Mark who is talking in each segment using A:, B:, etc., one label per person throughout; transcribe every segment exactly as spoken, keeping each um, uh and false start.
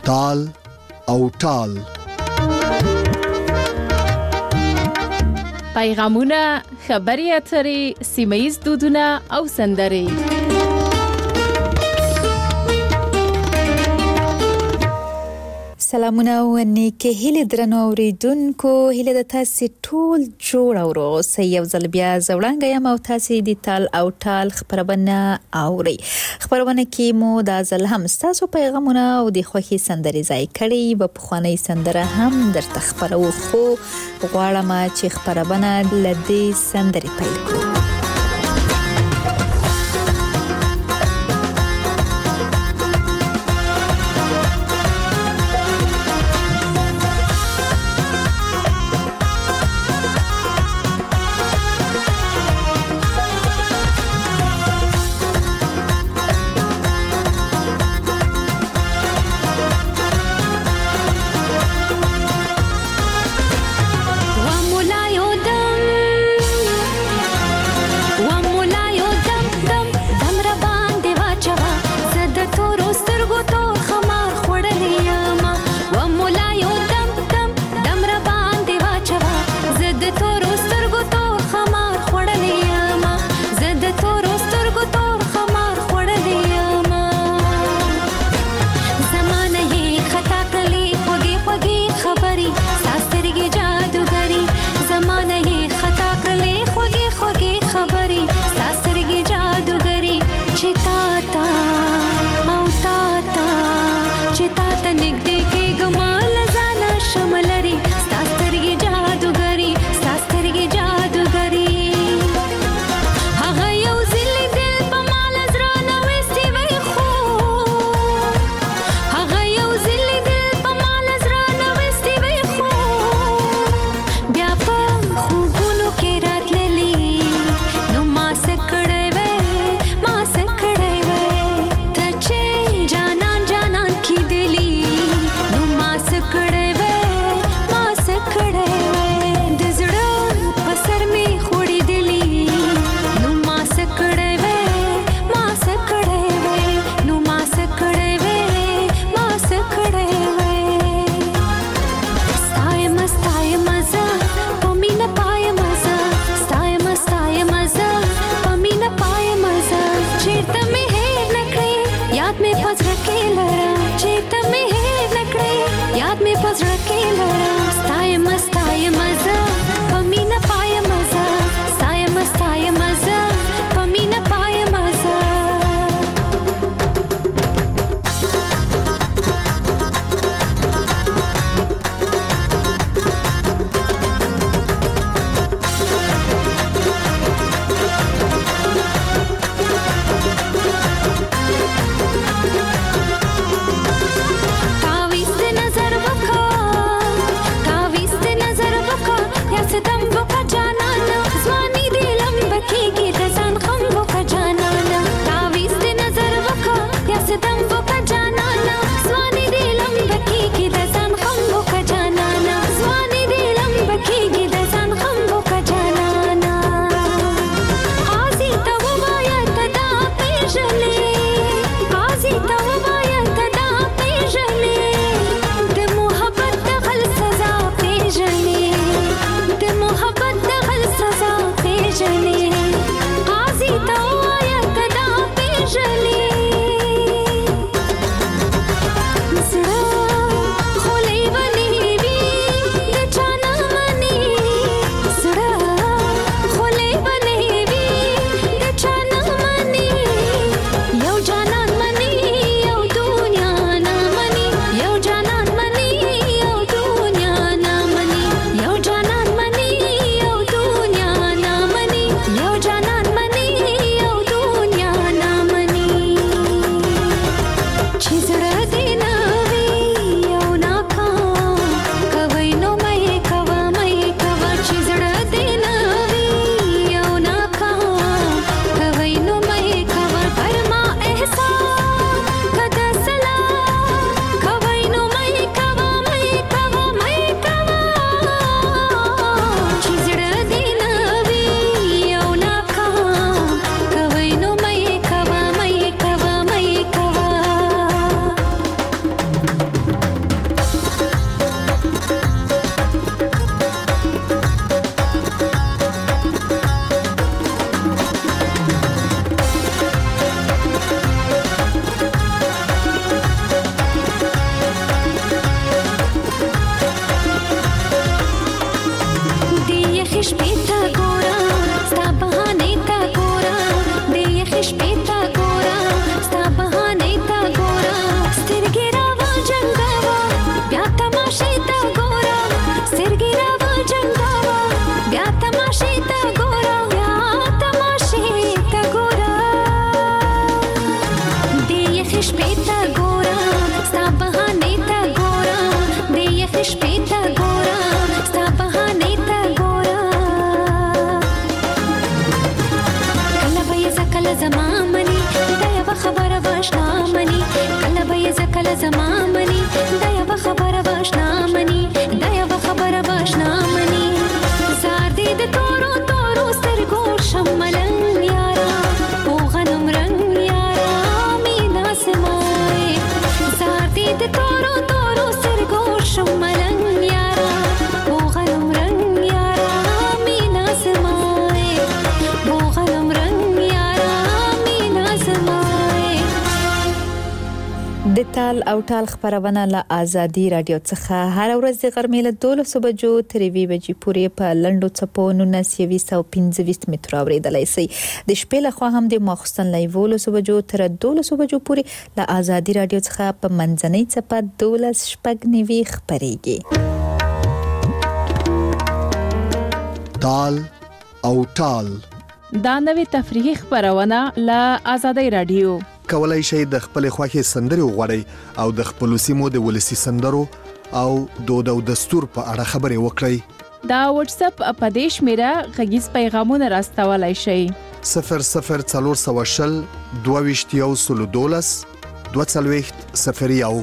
A: تال او ټال.
B: پیغامونه، خبري اترې، سیمه‌ییز دودونه او سندرې.
C: سلامونه او نیکه هیله درنو اوریدونکو، هیله د تاسو ټول جوړ او روغ اوسئ. یو ځل بیا زوړنګ یم او تاسو د تال او ټال خبرونه اورئ. خبرونه کې مو د ځل هم تاسو پیغامونه او د خوښي سندرې ځای کړي. په خواني سندره هم درته خبرو، خو غواړم چې خبرونه لدې سندرې پیل کړو.
D: شپېته ګورا ستا بهانې ته ګورا د یخ شپېته ګورا ستا بهانې ته ګورا کله به یې زه کله زما مني دا یوه خبره به اشنا مني کله به یې زه کله زما مني دا یوه خبره به اشنا مني دا یوه خبره به اشنا مني زار دې د تورو تورو سترګو شملنګ یارا او غنم رنګ یارا مینا سمای زار دې د تورو تورو سترګو شملنګ یارا او غنم رنګ یارا مینا سمای او غنم رنګ یارا مینا سمای
C: د تال او تال خبرونه له آزادي رادیو څخه هر ورځ د غرمې له دولسو بجو تر یوې بجې پورې په لنډو څپو نولس یویشت او پنځه ویشت مترو اورېدلی شئ د شپې لخوا هم د ماخوستن له یولسو بجو تر دولسو بجو پورې له آزادي رادیو څخه په منځنۍ څپه دولس شپږ نوي خپرېږي.
A: تال او تال
B: دا نوې تفریحي خبرونه له آزادي رادیو.
A: کولای شئ د خپل خوښې سندرې وغواړئ او د خپل سیمو د ولسی سندرو او دود او دستور په اړه خبرې وکړئ.
B: دا واتس اپ په دې شمیره غږیز پیغامونه راستولای شئ.
A: صفر صفر څلور سوه شل دوه ویشت یو سلو دولس دوه څلوېښت صفر یو.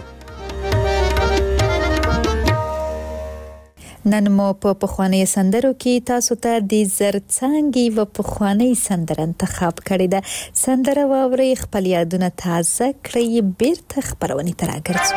C: نن مو په پخواني سندرو کې تاسو ته د زرڅانګي و پخواني سندر انتخاب کړی ده. سندره واوري خپل یادونه تازه کړئ بیرته خبرونه تر راګرځو.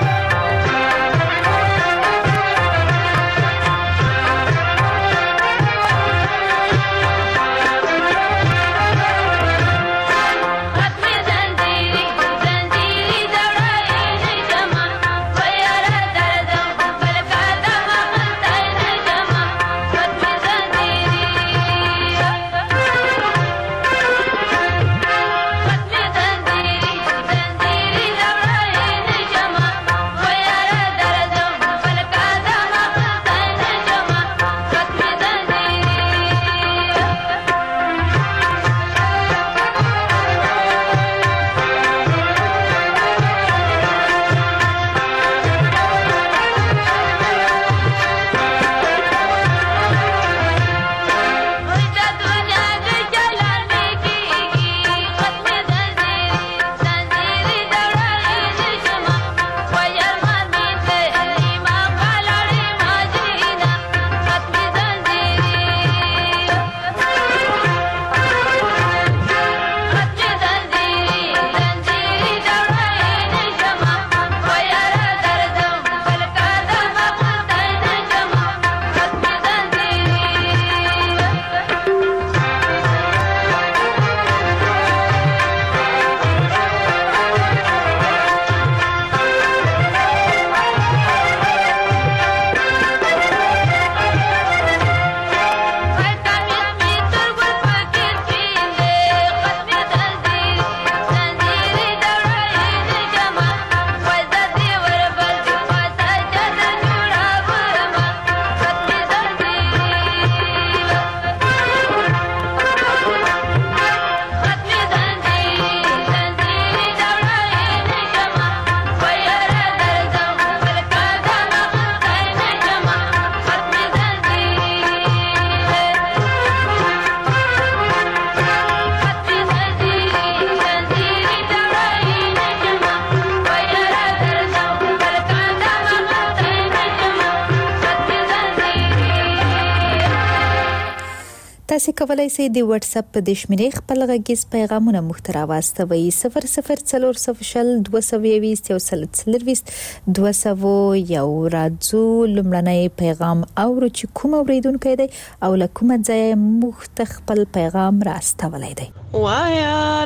C: تاسو کولای شئ د واتس اپ په د شمیرې خپل غږیز پیغامونه محتوا واستوئ. صفر صفر څلور سوه شل دوه سوه یویشت یو سل څلرویشت دوه سوه یو. راځو لومړنی پیغام اورو چې کوم اوریدونکی دی او له کومه ځایه موږ ته خپل پیغام راستولی دی.
E: وای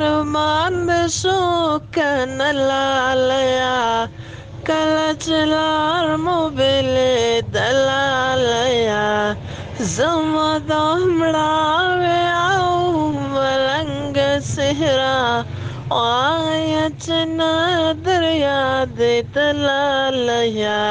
E: ارمان مې شو کنه لالیا کله چې لار مو بلې دلالیا زما د مړاوې او ملنګ صحرا وای چې نادر یاد دلالیا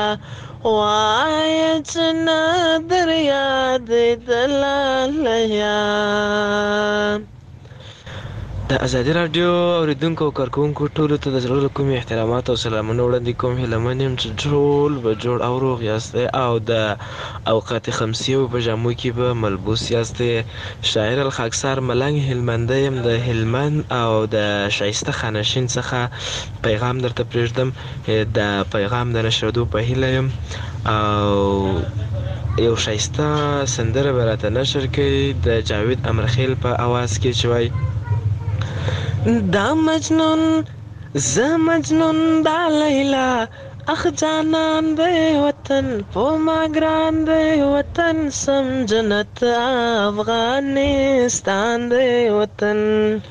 E: وای چې نادر یاد دلالیا د د ازادي راډیو اوریدونکو او کارکوونکو ټولو ته د زړه له کومې احترامات او سلامونه وړاندې کوم. هیله یم چې ټول به جوړ او روغ یاستئ او د اوقات خمسیو په جامو کې به ملبوس یاستئ. شاعر الخاکسار ملنګ هلمندی یم د هلمند او د شایسته خانشین څخه پیغام درته پرېږدم. د پیغام د نشردو په هیله یم او یو شایسته سندره به راته نشر کوي د جاوید امرخیل په اواز کې چې وایي: دا مجنون زه مجنون دا لیلا اخ جانان دی وطن په ما ګران دی وطن سم جنت افغانستان دی وطن.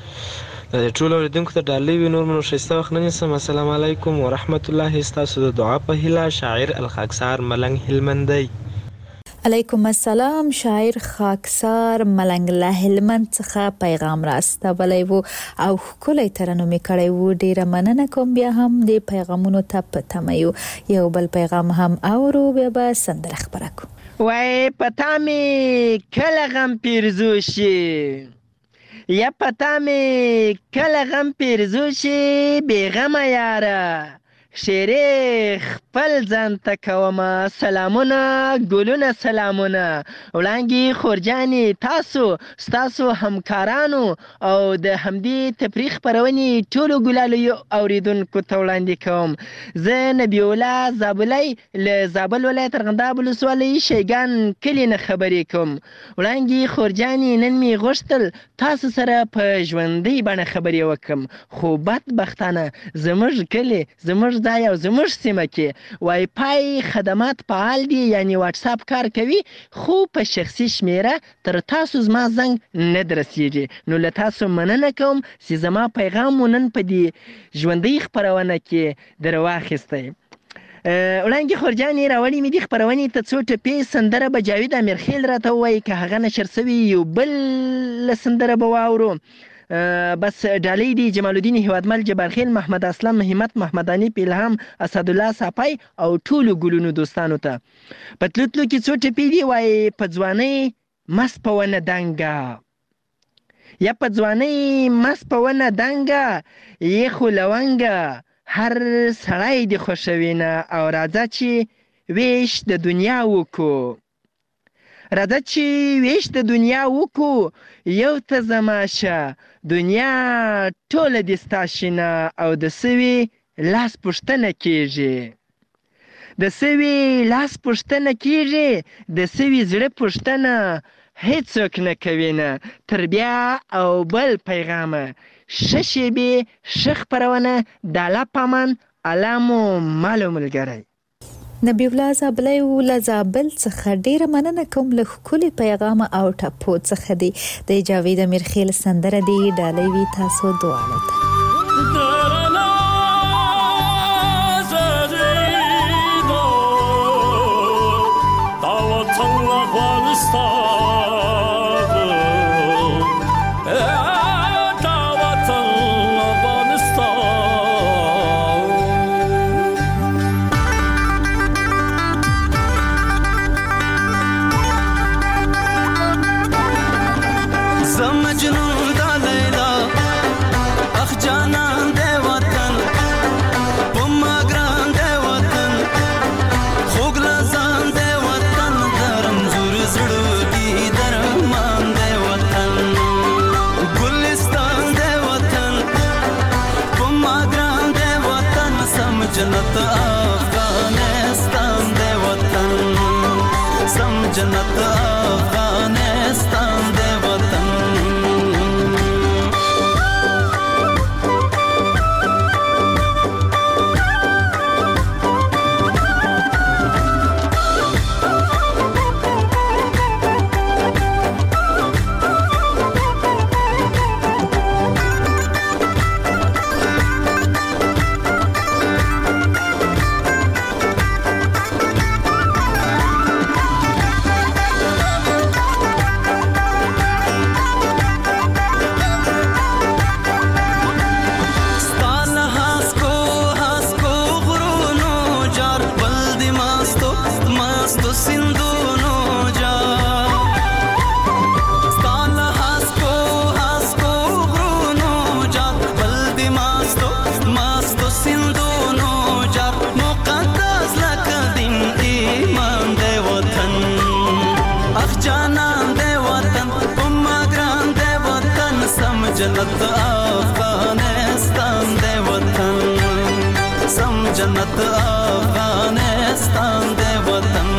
E: د ټولو اوریدونکو ته ډالۍ وي. نور منو ښایسته وخت نه نیسم. السلام علیکم ورحمت الله. ستاسو د دعا په هیله شاعر الخاکسار ملنګ هلمندی.
C: علیکم السلام. شاعر خاکسار ملنګ له هلمند څخه پیغام راستولی وو او ښکلی ترنم یې کړی وو. ډیره مننه کوم. بیا هم د پیغامونو ته په تمه یو. یو بل پیغام هم اورو بیا به سندره خپره کړو.
F: وای پتا مې کله غم پیرزو شي یا پتا مې کله غم پیرزو شي بېغمه یاره شیرې خپل ځان ته کومه سلامونه ګلونه سلامونه. وړانګې خورجانې تاسو ستاسو همکارانو او د همدې تفریح خپرونې ټولو ګلالیو اوریدونکو ته وړاندې کوم. زه نبی الله زابلی له زابل ولایت ارغنداب ولسوالۍ شیګان کلي نه خبرې کوم. وړانګې خورجانې نن مې غوښتل تاسو سره په ژوندۍ بڼه خبرې وکړم، خو بدبختانه زموږ کلي زموږ ځای او زموږ سیمه کې وای فای خدمات فعال دي، یعنی واټساپ کار کوي، خو په شخصي شمیره تر تاسو زما زنګ نه درسیږي. نو له تاسو مننه کوم چې زما پیغام مو نن په دې ژوندۍ خپرونه کې در واخیستی. وړانګې خورجانې راوړې مې دې خپرونې ته څو ټپې سندره به جاوید امیرخیل راته ووایي، که هغه نشر سوي یو بل سندره به واورو. بس ډالۍ دی جمال الدین هیوادمل جبارخیل محمد اسلم همت محمد انیف الهام اسدالله صافی او ټولو ګلونو دوستانو ته. په تلو تلو کې څو ټپې دي. وایي په ځوانۍ مست په ونه دنګه یا په ځوانۍ مست په ونه دنګه یې خو لونګه هر سړی دې خوښوي نه او راځه چې ویش د دنیا وکړو راځه چې ویش د دنیا وکړو یو ته زماشه دنیا ټوله دې ستا شینه او د سوي لاس پوښتنه کیږي د سوي لاس پوښتنه کیږي د سوي زړه پوښتنه هیڅوک نه کوي نه. تر بیا او بل پیغامه ښه شیبې ښه خپرونه د الله په امان. الله مو مالو ملګری.
C: نبی الله زابلی و له زابل څخه ډیره مننه کوم. له ښکلي پیغام او ټپو څخه دی د جاوید امیرخیل سندره دی. ډالۍ وي تاسو دواړو ته.
G: جنت افغانستان دی وطن سم جنت افغانستان دی وطن. جنت افغانستان دے وطن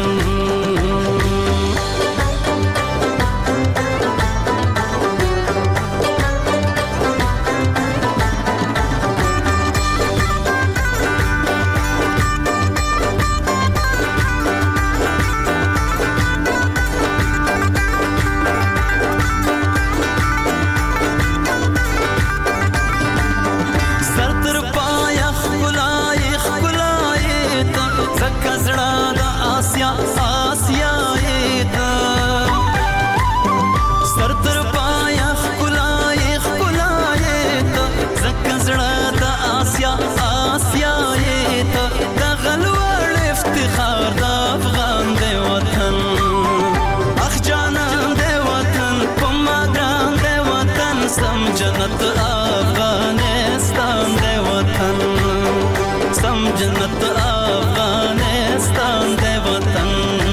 G: جنت افغانستان دے وطن سم جنت افغانستان دے وطن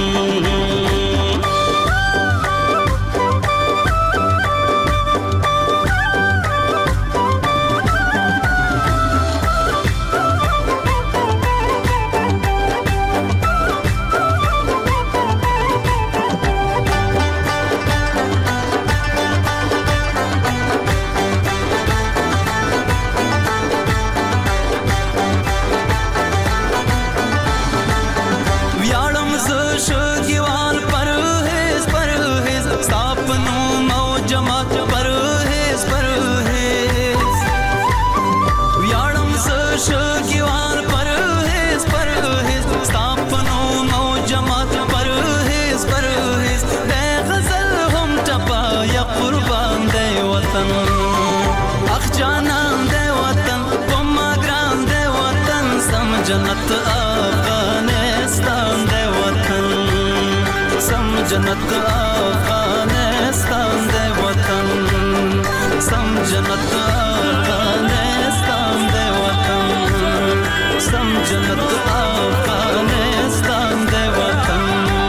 G: جنت افغانستان دے وطن سم جنت افغانستان دے وطن سم جنت افغانستان دے وطن سم جنت افغانستان دے وطن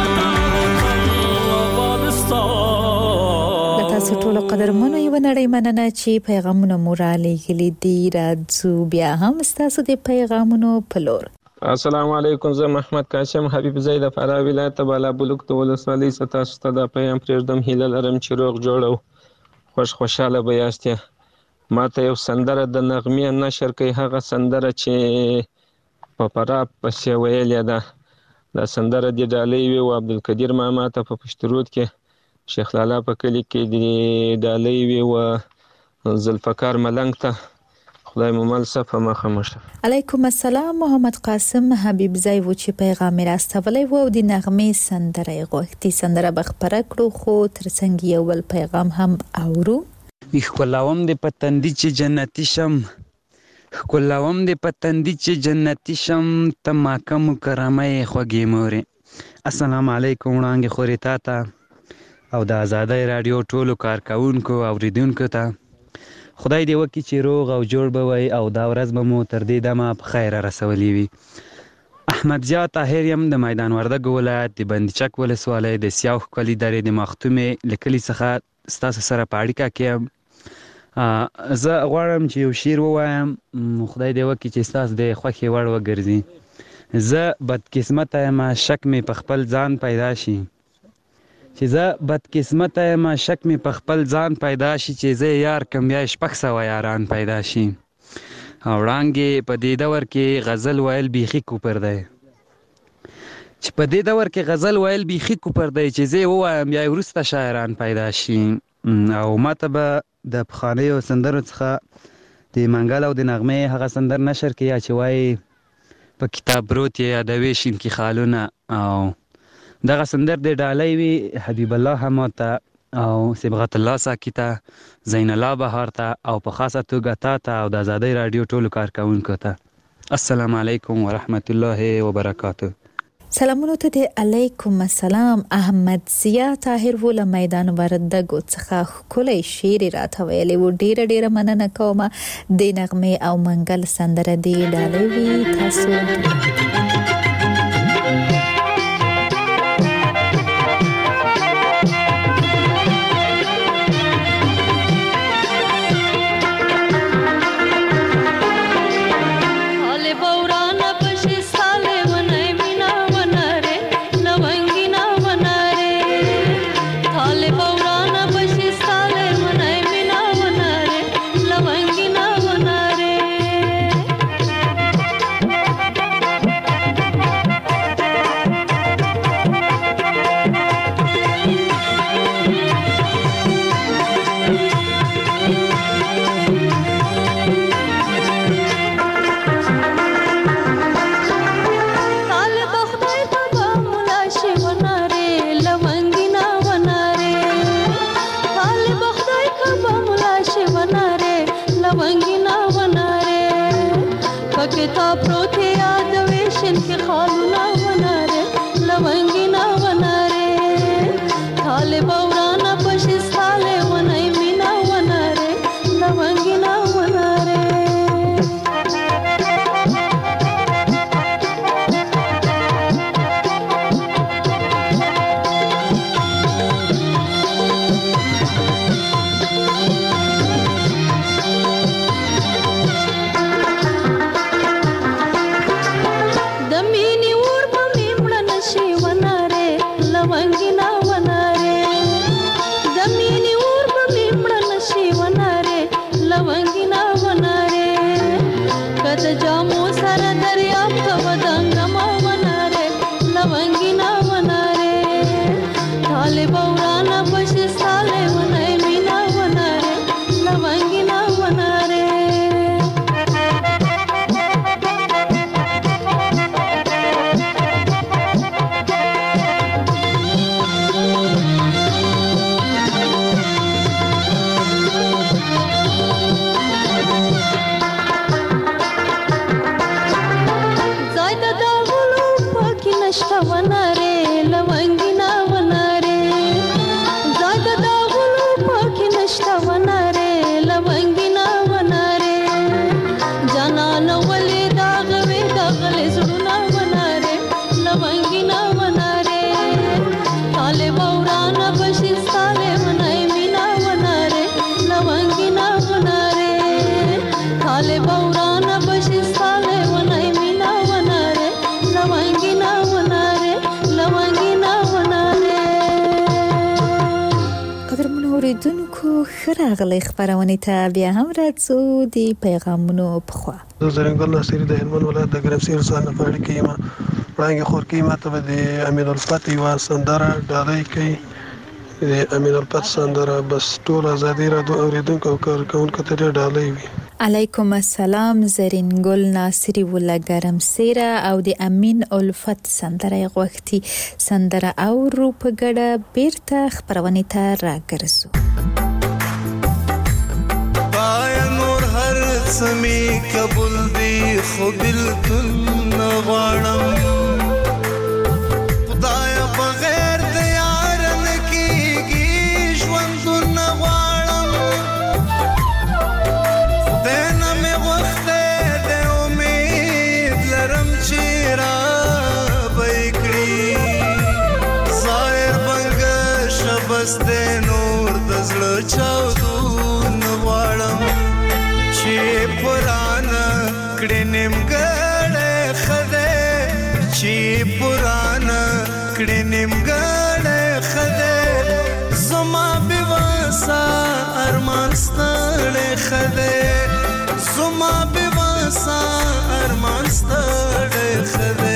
C: تاسو ټول قدرمنو یو نړۍ مننه چې پیغامونه مو را لېږلي دي راځو بیا هم ستاسو د پیغامونو په لور.
H: السلام علیکم زه محمد قاسم حبیب زید فراه ولایت بالا بلوک د ولسوالۍ څخه تاسو ته د پیغام پرېږدم هیله لرم چې روغ جوړ او خوش خوشاله به یاست. ما ته یو سندره د نغمې نشر کوي هغه سندره چې په فراه پسې ویلې ده. دا سندره د ډالۍ وي او عبدالقدیر ماما ته په پشترود کې شیخ لالا په کلی کې د ډالۍ وي او ذوالفقار ملنګ ته خدای مو مل صفه مخه مشه.
C: علیکم السلام محمد قاسم حبیب زای و چې پیغام راستولی و او د نغمې سندره غوښتي سندره بخپره کړو خو ترڅنګ یو بل پیغام هم اورو.
I: ښکلاوم د پتندي چې جنتی شم ښکلاوم د پتندي چې جنتی شم ته ماکه مکرمه خوږې مورې. السلام علیکم وړانګې خورې تا ته او د آزادۍ راډیو ټولو کارکوونکو اوریدونکو ته خدای دې وکړي چې روغ او جوړ به وئ او دا ورځ به مو تر دې دمه په خیره رسولې وي. احمد ضیا طاهر یم د میدان وردګ ولایت د بندچک ولسوالۍ د سیاو ښکلي درې د مختومې له کلي څخه ستاسو سره په اړیکه کې یم. زه غواړم چې یو شعر ووایم خدای دې وکړي چې ستاسو د خوښې وړ وګرځي. زه بدقسمته یم شک مې په خپل ځان پیدا شي چې زه بدقسمته یم شک مې په خپل ځان پیدا شي چې زه یار کم بیا شپږ سوه یاران پیدا شي. او وړانګې په دې دور کې غزل ویل بیخي کوپر دی چې په دې دور کې غزل ویل بیخي کوپر دی چې زه ووایم بیا وروسته شاعران پیدا شي. او ماته به د پخوانیو سندرو څخه د منګل او د نغمې هغه سندر نشر کې یا چې وایي په کتاب پروت یې یادوي شین کې خالونه او دغه سندر د ډالۍ وي حبیب الله حماد ته او صبغت الله ساکي ته زین الله بهار ته او په خاصه توګه تا ته او د آزادۍ راډیو ټولو کارکوونکو ته السلام علیکم ورحمت الله وبرکاته.
C: سلامونو ته د علیکم السلام. احمد ضیا طاهر و له میدان وردګ څخه ښکلی شعر راته ویلی و. ډیره ډیره مننه کوم. د نغمې او منګل سندره د ډالۍ وي تاسو
J: حال بوران په پکې تا پروت یاد ویشن کې خالونه وناره لونګینا وناره طالب ورانا پښې ساله ونای مینا وناره لونګینا وناره راغلی خبرونه ته بیا هم راځو د پیغامونو په خوا
K: زه زرنګل ناصری د هلمند ولایت د ګرمسیر ځان په اړه کې ما وړاندې خور کې ما ته د امین الفت یو سندره ډالۍ کوي د امین الفت سندره بس ټول ازادي را دوه اوریدونکو او کارکونکو ته ډالۍ وي
C: علیکم السلام زرنګل ناصری ولا ګرمسیر او د امین الفت سندره غوښتي سندره او رو په ګډه بیرته خبرونه ته راګرځو
G: سمی قبول دی خو بالکل نغواړم خدایا بغیر د یار نه کیږي ژوند نغواړم دنه مې وخت د امید لرم چې را بېکړي ظاهر بنګ شبس د نور د زړه چاودو نغواړم چې پرانا کړي نیمګړې خده چې پرانا کړي نیمګړې خده زما بواسا ارمان ستړې خده زما بواسا ارمان ستړې خده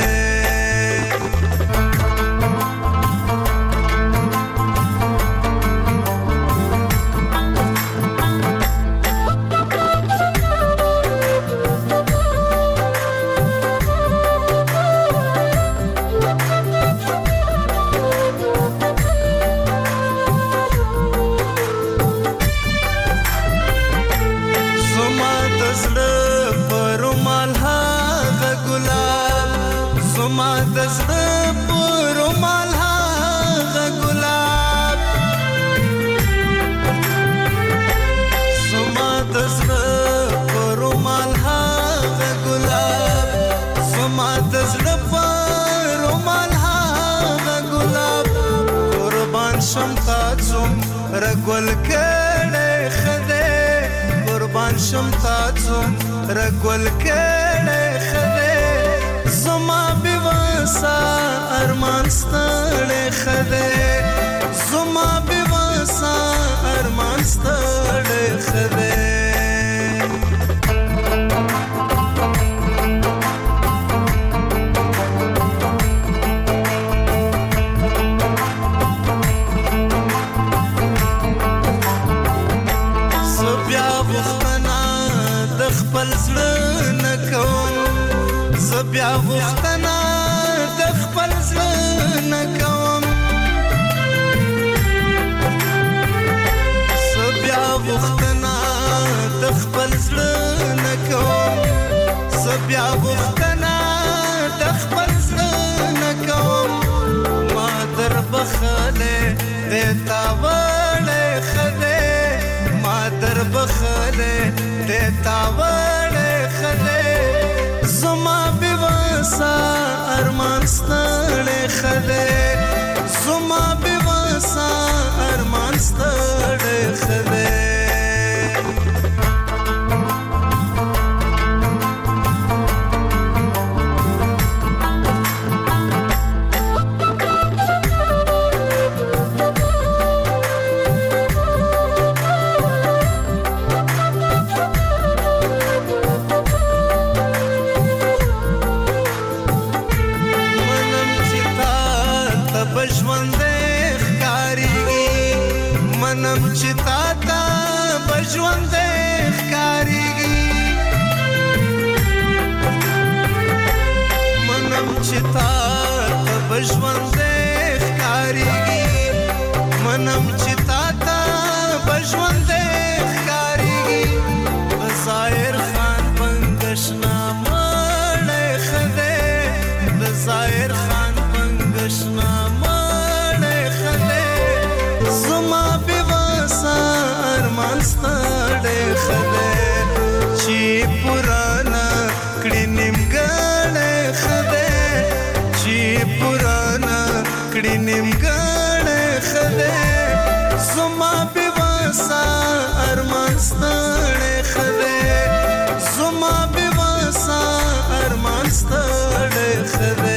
G: رګول کړه خده قربان شم تاسو رګول کړه خده زما بواسا ارمان ستړې خده زما بواسا ارمان ستړې خده بیا وختنا د خپل ځل نه کوم بیا وختنا د خپل ځل نه کوم زه بیا غوښتنه د خپل زړه نه کوم ما در بخلې دې تا وړې ښه دی ما در بخلې دې تا وړې ښه دی زما بېوسه ارمان ستړی ښه دی زما بېوسه ارمان ستړی ښه دی منم چې تا ته به ژوندی ښکارېږي منم چې تا ته به ژوندی ښکارېږي منم چې تا ته به ژوندی ښکارېږي د ظاهر خان پنګشنا مړی ښه دی د ظاهر خان پنګشنا مړی ښه دی زما بېوسه ارمان ستړی ښه دی چې پرانه کړي نیمګړی ښه دی چې پرانه کړي نیمګړی ښه دی زما بېوسه ارمان ستړی ښه دی زما بېوسه ارمان ستړی ښه دی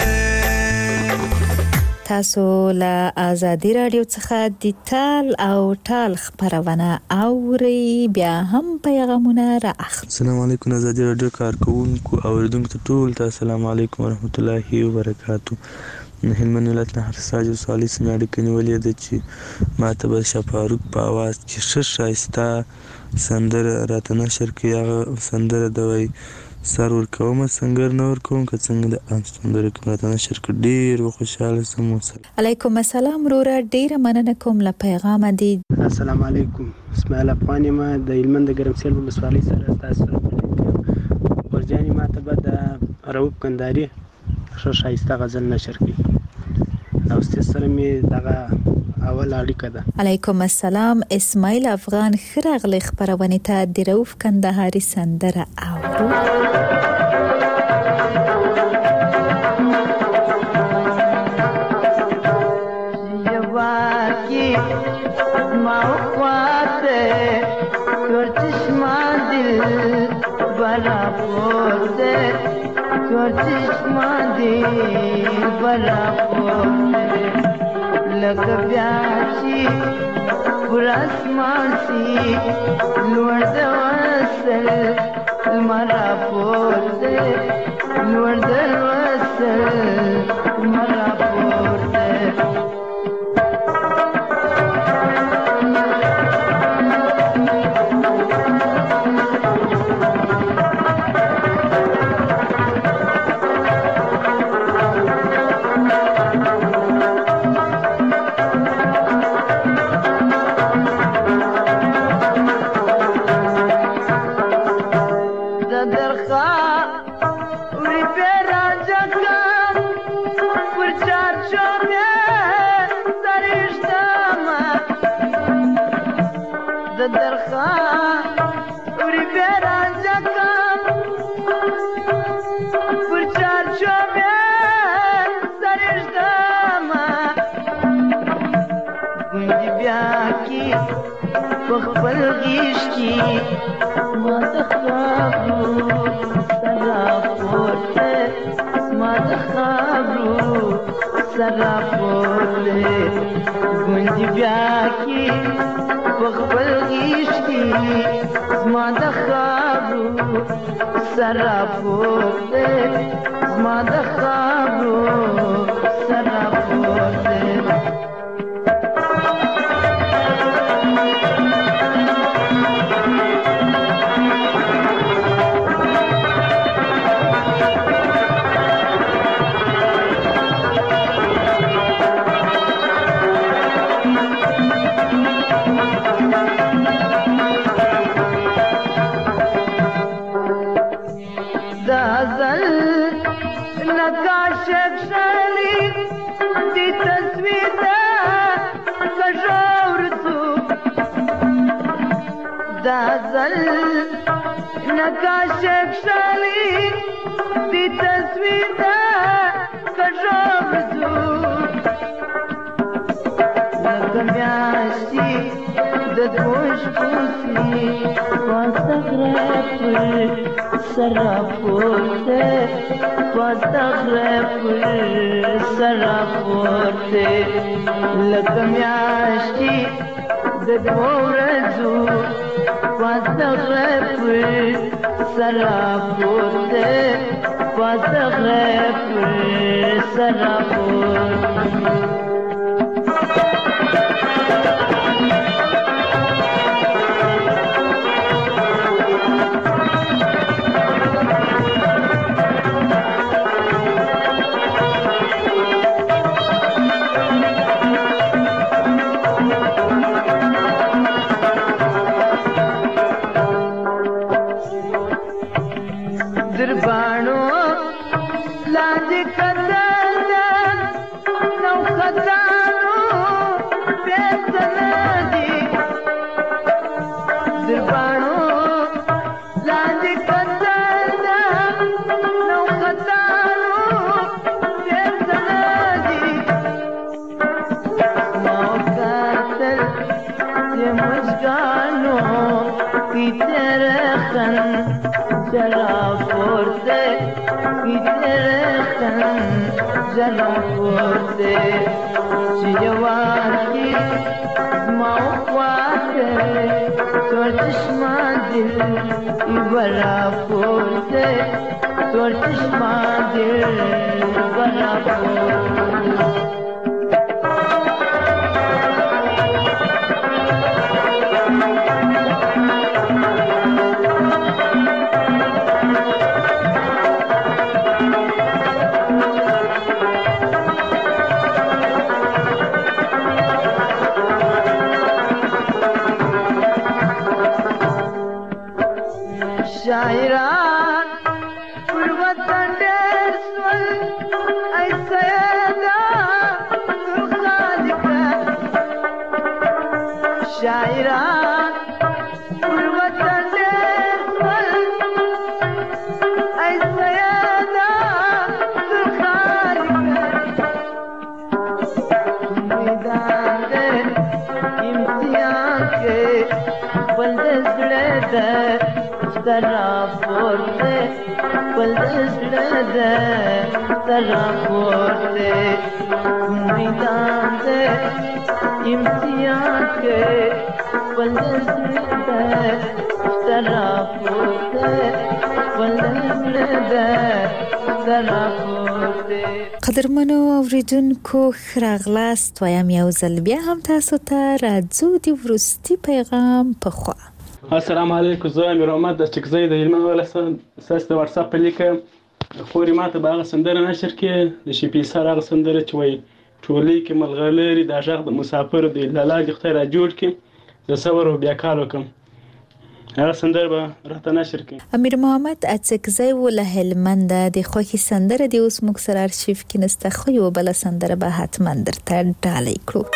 C: تاسو له آزادي رادیو څخه د تال او ټال خبرونه اوري بیا هم پیغامونه را اخلي.
L: السلام علیکم آزادي رادیو کارکونکو اوریدونکو ته ټول ته السلام علیکم ورحمت الله وبرکاتو. هلمند ولایت نه هرساج وسوالۍ سمې اړیکه نیولې ده چې ما ته به شفاروق په اواز کې ښه ښایسته سندره راته نشر کړي هغه سندره د وایي سر ورکوم سنگر نه ورکوم که څنګه د ام سندره کې راته نشر کړي ډېر خوشحاله سم وسل.
C: علیکم السلام وروره ډېره مننه کوم له پیغامه دی.
M: السلام علیکم اسماعیل افغان یم د هلمند د ګرمسیر ولسوالۍ سره ستاسو سره ورجانې ما ته به د رؤف کندهاري ښه ښایسته غزل نشر کړي او ستاسو سره مې دغه اول اړیکه ده.
C: علیکم السلام اسماعیل افغان ښه راغلی خپرونې ته د رؤف کندهاري سندره اورو.
N: لکه بیا چې پر اسمان سي لوړ د وصل لمر راپورته لوړ د وصل لمر راپورته زل نقاش شالي دي تصويته كجورتو دا زل نقاش شالي دي تصويته كجورتو لكمياشتي ددوش بوسي واستغرب سرافورته واستغرب سرافورته لكمياشتي ددورزو واستغرب سرافورته واستغرب سرافورته جلاورته شجواري موقواته تورتشما دل يبلا فورته تورتشما دل يبلا فورته شاعران والوطن دسول أي سيدة الخالقة شاعران والوطن دسول أي سيدة الخالقة ميدان دے امتحان کے بلدز لدے Taraporte, paldes lede, taraporte, maidan de imtihan ke, paldes lede, taraporte, paldes lede, taraporte.
C: قدرمنو اوریدونکو خراغلاست وایم یو ځل بیا هم تاسو ته راځو د وروستي پیغام په خوا.
O: السلام علیکم، زه امیر محمد د چکزۍ د هلمند ولایت ستاسو د واتساپ په لیکه خورې ماته به هغه سندره نشر کړي د شفیع سر هغه سندره چې وایي ټولۍ کې ملغلرې دا غږ د مسافر دی لالا دې خدای را جوړ کړي زه صبر او بیا کار وکړم هغه سندره به راته نشر کړي.
C: امیر محمد اڅکزۍ و له هلمند د خوښي سندره دی اوس موږ سره ارشیف کې نسته خو یو بل سندره به حتما درته ډالۍ کړو.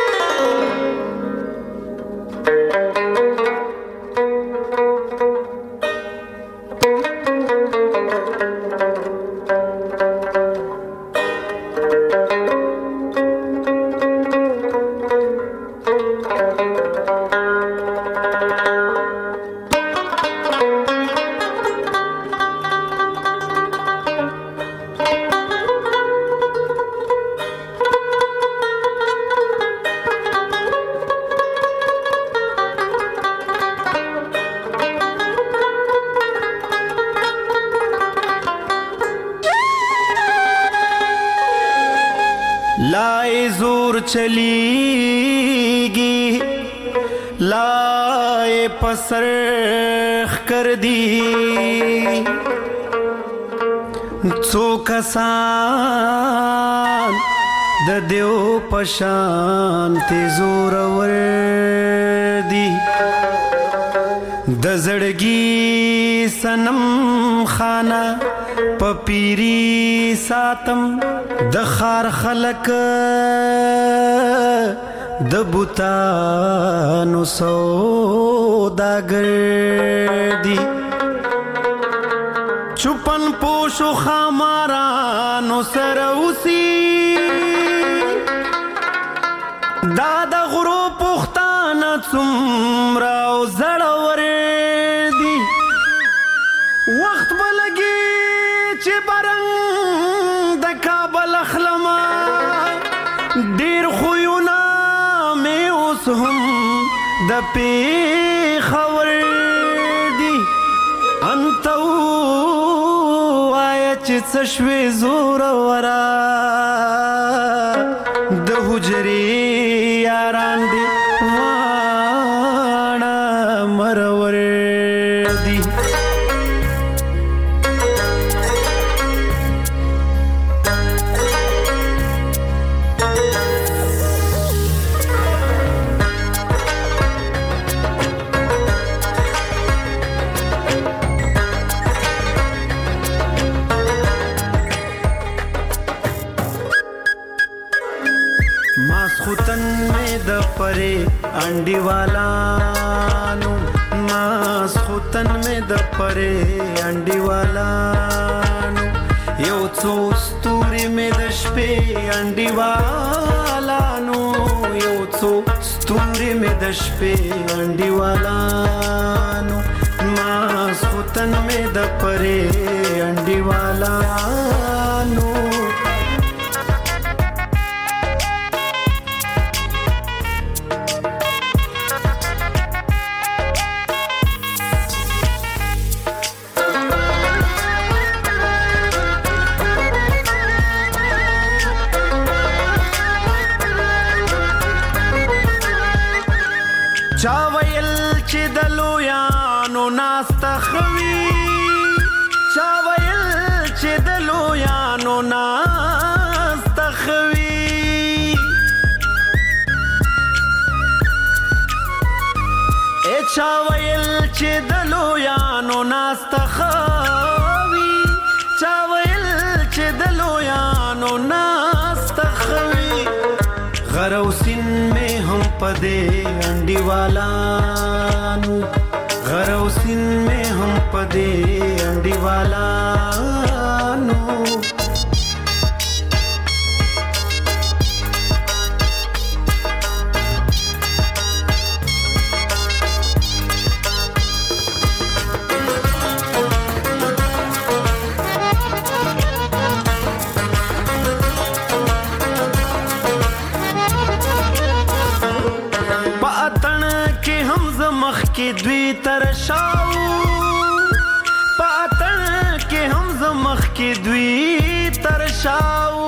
G: لائے زور چلیگی لائے پسرخ کر دی څو کسان د دیو پشان ته زور ور دی د زړګي سنم خانه
P: پپیری ساتم د خار خلک د بوتانو سوداګر دي چوپن پوشو خامارانو سره اوسي دا د غرو پختانه څومره او زړور دي وخت به لګي چې برنګ د کابل اخلمه ډېر خویونه مې اوس هم د پېښور دي انته ووایه چې څه شوې زوروره د حجرې یاران دي واړه مرور دي پرے انڈی والانو ماس خوتن میں د پرے انڈی والانو یو څو ستوري میں د شپې انڈی والانو یو څو ستوري میں د شپې انڈی والانو ماس خوتن میں د پرے انڈی والانو چا ویل چې د لویانو ناسته خوي چا ویل چې د لویانو ناسته خوي ای چا ویل چې د لویانو ناسته خوي چا ویل چې د لویانو ناسته خوي غروسین میں ہم پدے انڈی والانو غروسین میں ہم پدے انڈی والانو کې دوی تر شاو پاتن کې هم زمخ کې دوی تر شاو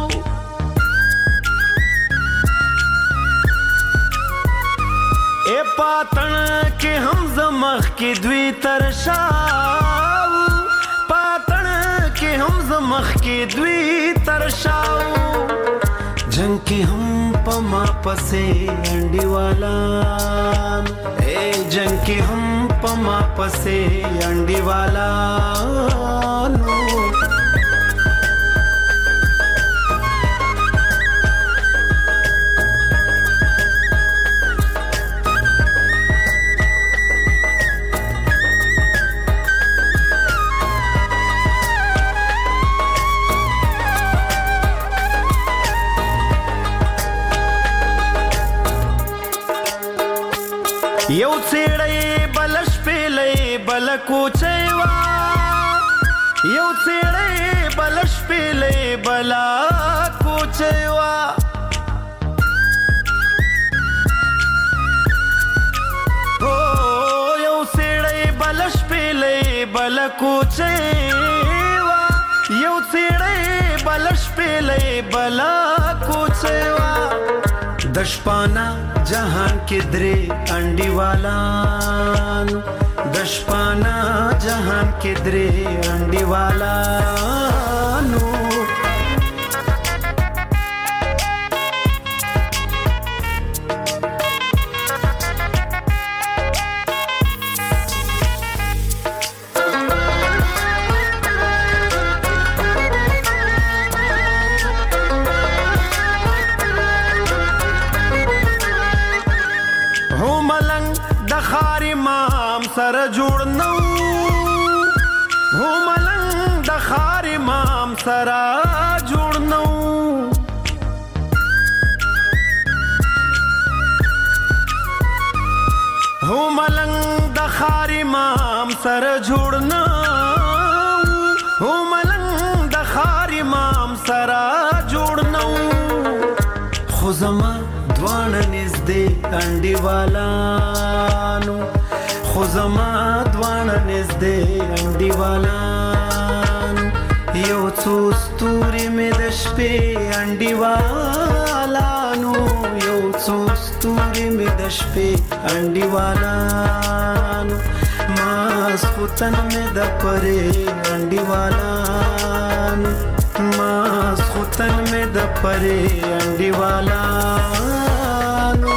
P: اے پاتن کې هم زمخ کې دوی تر شاو پاتن کې هم زمخ کې دوی تر شاو جنگ کې هم پما پسې انډي والا اے جنگ کې هم پما پسې انډي والا نو یو څېړی بلش پیلې بل کوچې وا یو څېړی بلش پیلې بل کوچې وا او یو څېړی بلش پیلې بل کوچې وا یو څېړی بلش پیلې بل کوچې وا دشپانا جهان کې درې انډي والانو دشپانا جهان کې درې انډي والانو سره جوړ نو هو ملنګ د خار امام سره جوړ نو هو ملنګ د خار امام سره جوړ نو هو ملنګ د خار امام سره جوړ نو خو زما دوانه نږدې انډیوالانو خو زما دوانه نږدې انډیوالانو یو څو ستوري مې د شپې انډیوالانو یو څو ستوري مې د شپې انډیوالانو ماسخوتن مې د پرې انډیوالانو ماسخوتن مې د پرې انډیوالانو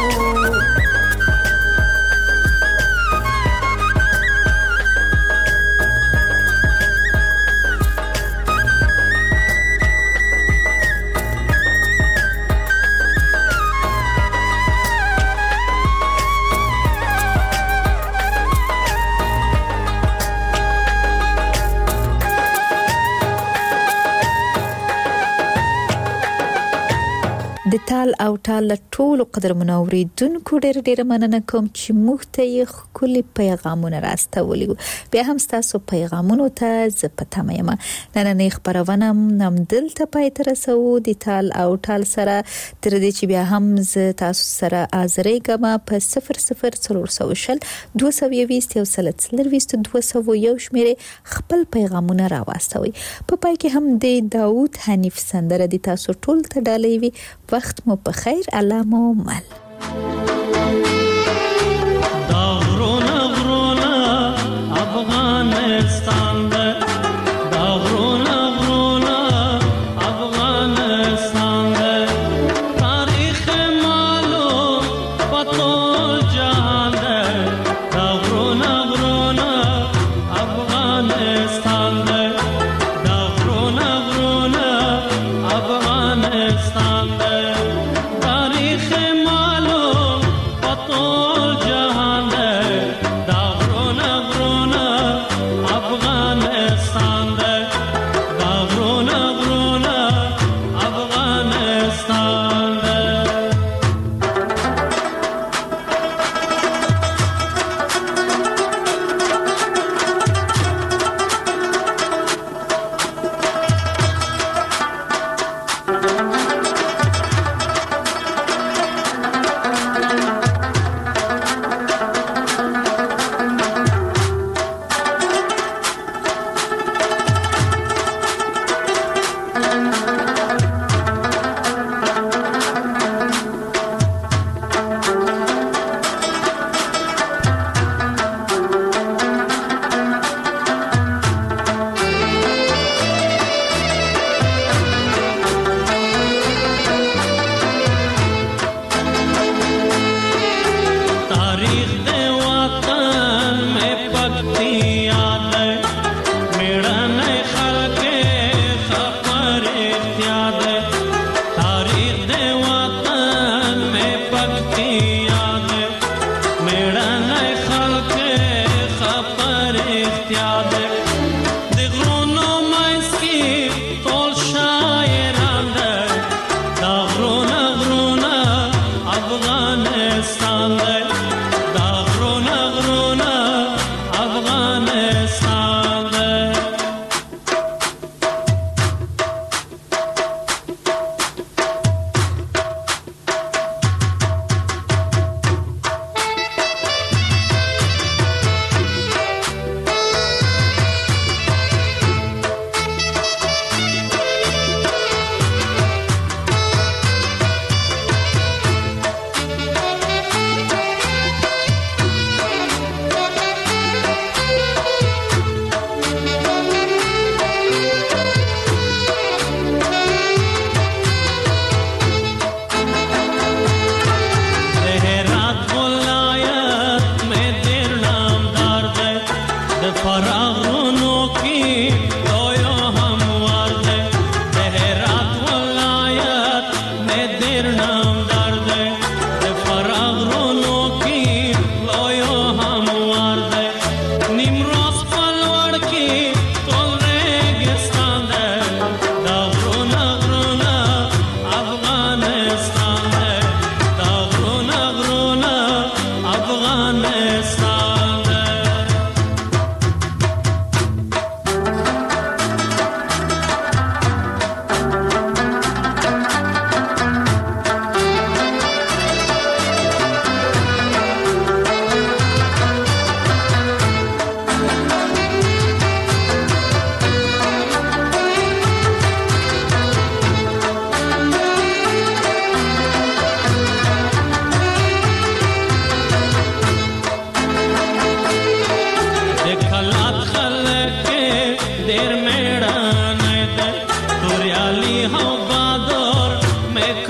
C: د تال او تال ټول قدر منوریدونکو ډېر ډېر مننه کوم چې موږ ته یې خولي پیغامونه راستولي بیا هم تاسو پیغامونو ته ز پته مې ما نن نه خبرونه نم دلته پای تر سو د تال او تال سره تر دې چې بیا هم ز تاسو سره ازرې ګما په صفر صفر څلور سو شل دوه سو یويست یو سل څلرويست دوه سو یو شمیره خپل پیغامونه راوستوي په پای کې هم د داوود حنیف سندره د تاسو ټول ته ډالې وي وخت مو په خیر الله مو مل
Q: دا غرونا غرونا افغانستان دا غرونا غرونا افغانستان دا تاریخ مالو پتو جهان دا غرونا غرونا افغانستان دا غرونا غرونا افغانستان دا تاریخ معلوم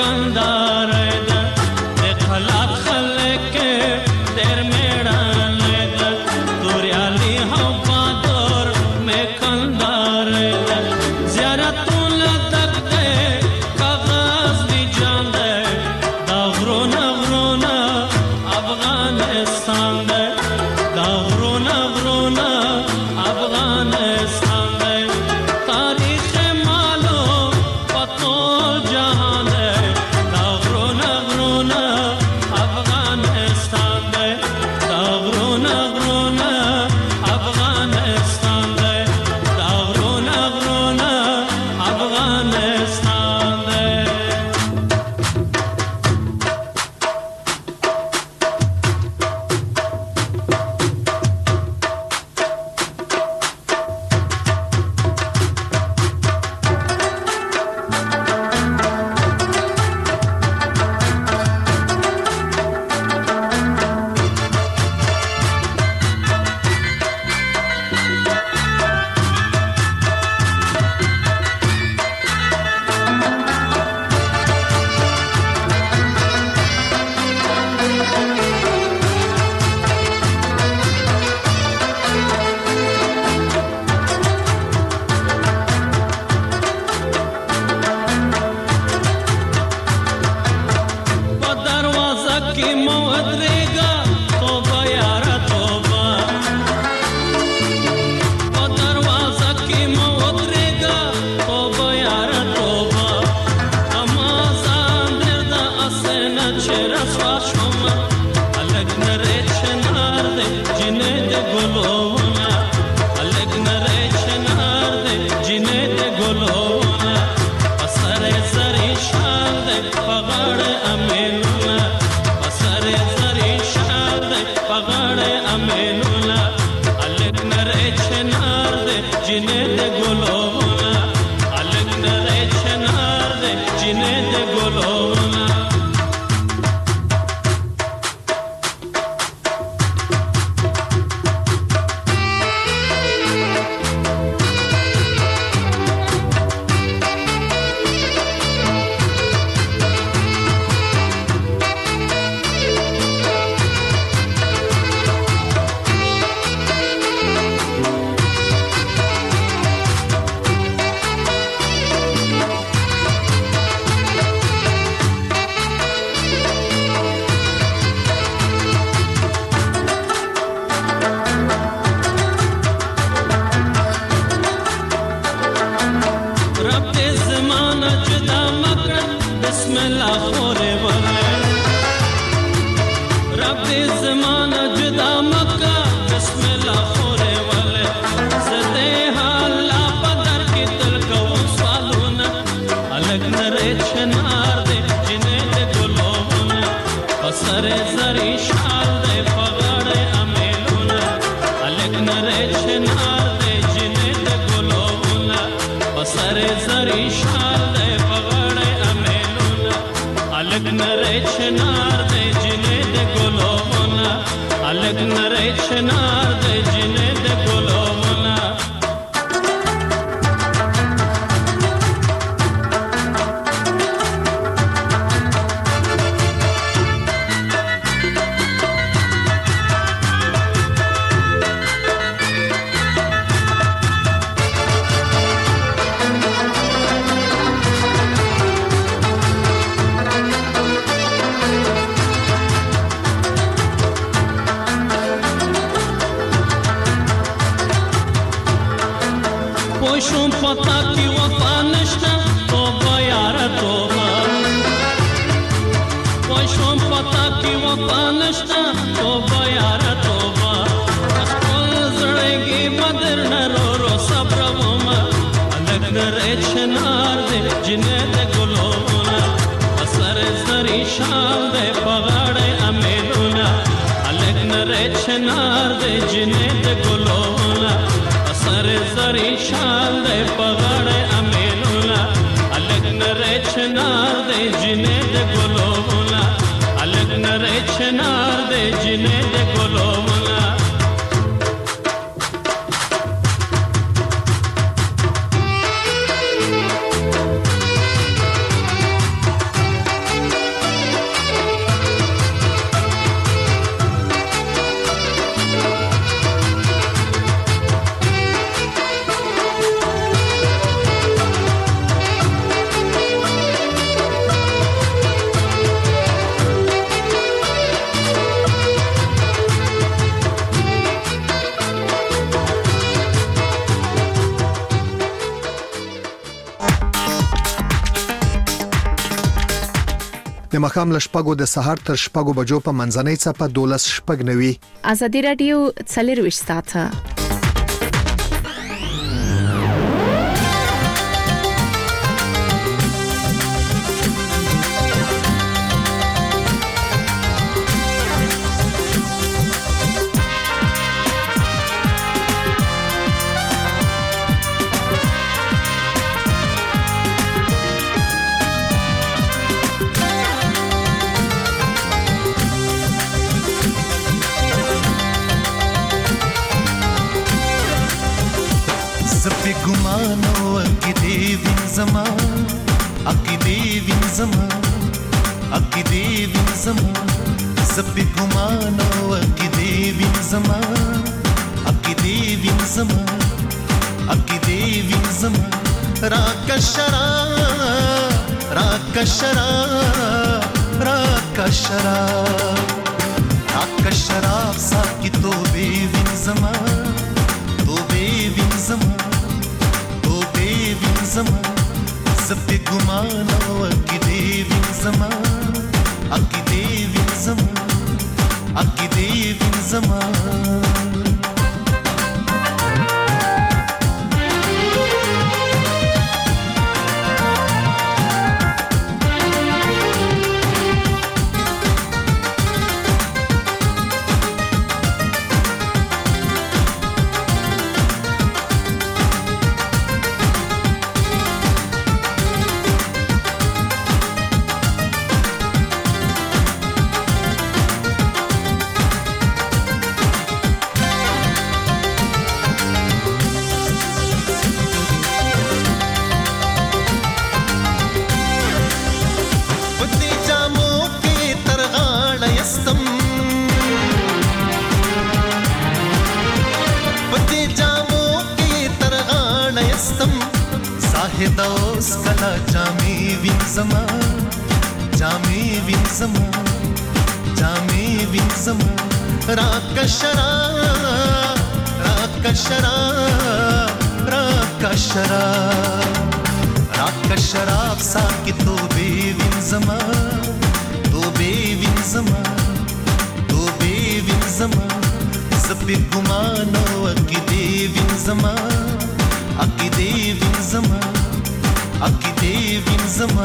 Q: کندارې ده د خلات خلک در میړانې ده توریالي او بادور مې کندارې ده زیارتونه دک دی کاغذ دی جان دی دا غرونه غرونه افغانستان دی دا غرونه غرونه افغانستان دی تاریخ معلوم پتو جهان دی دا غرونه غرونه افغانستان دی دا غرونه غرونه افغانستان دی دا غرونه غرونه افغانستان دی په دروازه کې مو ودرېږه توبه یاره توبه په دروازه کې مو ودرېږه توبه یاره توبه اما ځان درده اسې نه چې رسوا شومه هلک نری چنار دی جینۍ د ګلونه هلک نری چنار دی جینۍ د ګلونه په سر یې زرې شال دی په غاړه امیلونه په سر یې زرې شال دی په غاړه امیلونه هلک نری چنار دی جینۍ د ګلونه هلک نری چنار دی جینۍ د ګلونه رب دې زمانه جدا مکړه بسم الله خورې ولې رب دې زمانه جدا مکړه بسم الله خورې ولې زه دې حالا په در کې تل کوم سوالونه هلک نری چنار دی جینۍ د ګلونه په سر یې زرې شال دی په غاړه امیلونه هلک نری چنار دی جینۍ د ګلونه په سر یې زرې شال دی په غاړه امیلونه هلک نری چنار دی جینۍ د ګلونه هلک نری چنار دی جینۍ د ګلونه پوشم پتا کی وفا نشتا توبه یاره توبه پوشم پتا کی وفا نشتا توبه یاره توبه خپل زړګي بدر نرو رو صبر وما هلک نری چنار دی جینۍ د ګلونه په سر یې زرې شال دی په غاړه امیلونه هلک نری چنار دی جینۍ د ګلونه په سر یې زرې شال دی په غاړه امیلونه هلک نری چنار دی جینۍ د ګلونه هلک نری چنار دی جینۍ د ګلونه
A: د مخام له شپږو د سهار تر شپږو بجو په منځنۍ څپه دولس شپږ نوي.
B: ازادي رادیو څلرویشت ساعته
R: ګمانو اکی دی وین زما اکی دی وین زما اکی دی وین زما سپی ګمانو اکی دی وین زما اکی دی وین زما اکی دی وین زما را کشرا را کشرا را کشرا را کشرا ساکی تو بی وین زما تو بی وین زما زما سپی ګمانو اکی دی وین زما اکی دی وین زما اکی دی وین زما دوس کلا جامی وین زما جامی وین زما جامی وین زما را کشرا را کشرا را کشرا را کشرا ساکی تو بی وین زما تو بی وین زما تو بی وین زما سپی ګمانو اکی دی وین زما اکی دی وین زما اکی دی وین زما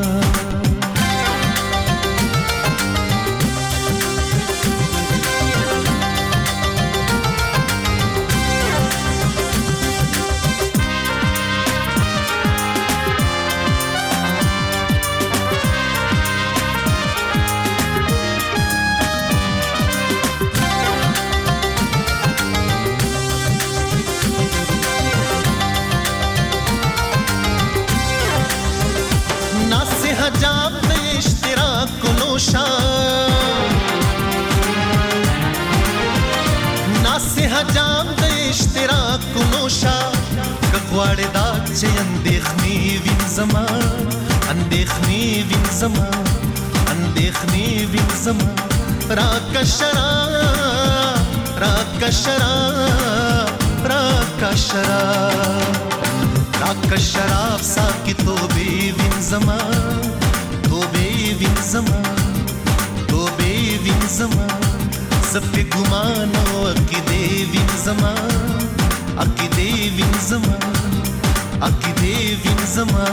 R: جام د اشتراک نوشا کغواړې دا چې اندېخنی وین زما اندېخنی وین زما اندېخنی وین زما را کشرا را کشرا را کشرا را کشرا ساکی تو بی وین زما تو بی وین زما تو بی وین زما سپی ګمانو اکی دی وین زما اکی دی وین زما اکی دی وین زما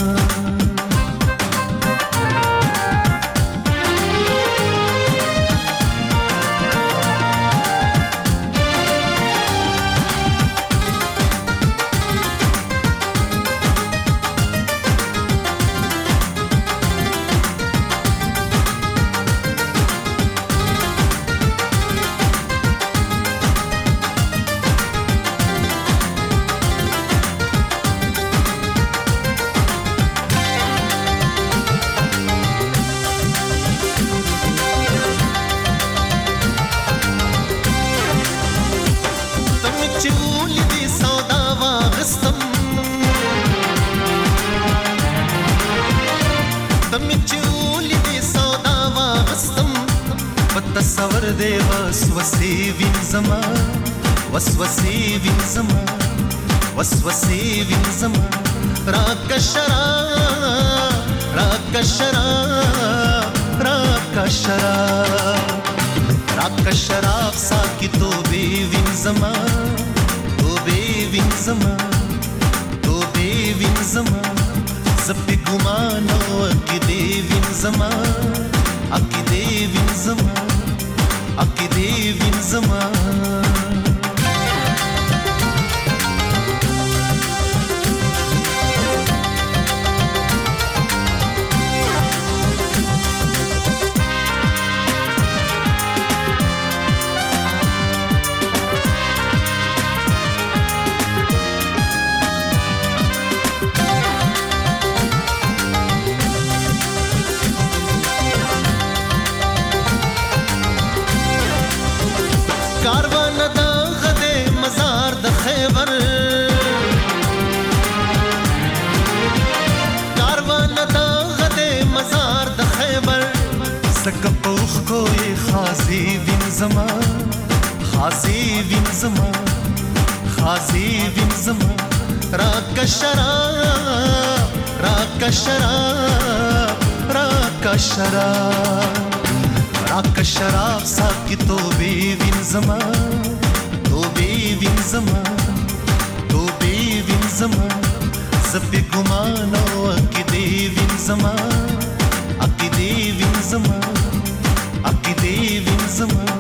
R: تصور دی وسوسې وین زما وسوسې وین زما وسوسې وین زما را کشرا را کشرا شراب راکا شراب ساکی توبه وین زما توبه وین زما توبه وین زما زپی ګمانو اکی دی وین زما اکی دی وین زما اکی دی وین زما کاروان دا غده مزار د خیبر کاروان دا غده مزار د خیبر سک پوخ کوئی خازی وین زما خازی وین زما خازی وین زما راک شراب راک شراب راک شراب راکا شراب ساکی توبه وین زما توبه وین زما توبه وین زما زپی ګمانو اکی دی وین زما اکی دی وین زما اکی دی وین زما